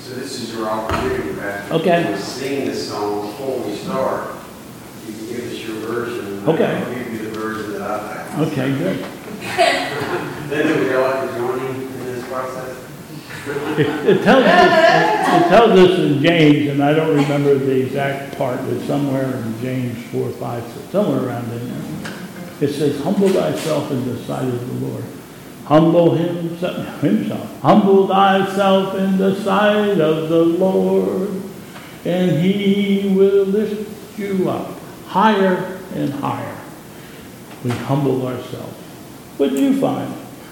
So this is your opportunity, Pastor. Okay. To sing this song before we start. You can give us your version. And Okay. I'll give you the version that I found. Okay, good. Then we go out to joining in this process. It tells us in James, and I don't remember the exact part, but somewhere in James 4, 5, somewhere around in there. It says, humble thyself in the sight of the Lord. Humble himself. Humble thyself in the sight of the Lord, and he will lift you up higher and higher. We humble ourselves. What did you find?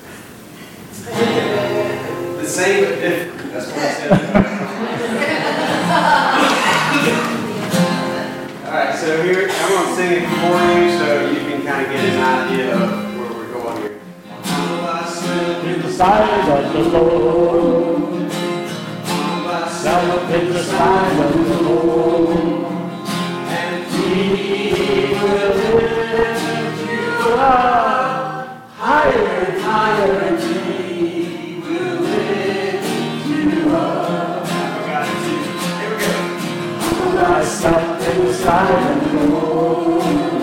The same but different. That's what I said. Alright, so here, I'm going to sing it for you so you can kind of get an idea of where we're going here. Humble thyself In the sight of the Lord. humble thyself Self in the sight of the Lord. and He will lift you up higher and higher, and he will lift you up. I got it too. Here we go. Humble thyself in the sight of the Lord.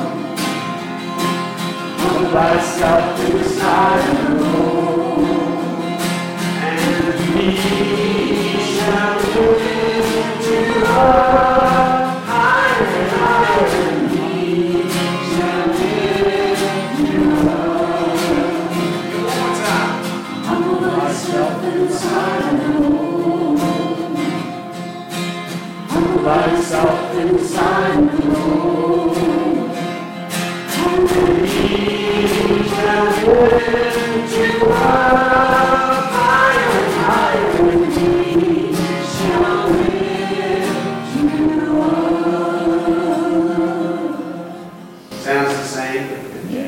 Humble thyself in the sight of the Lord, and he shall lift you up higher and higher, and he shall lift you up. One more time. Humble thyself in the sight of the Lord. Humble thyself in the sight of the Lord, and he shall lift you up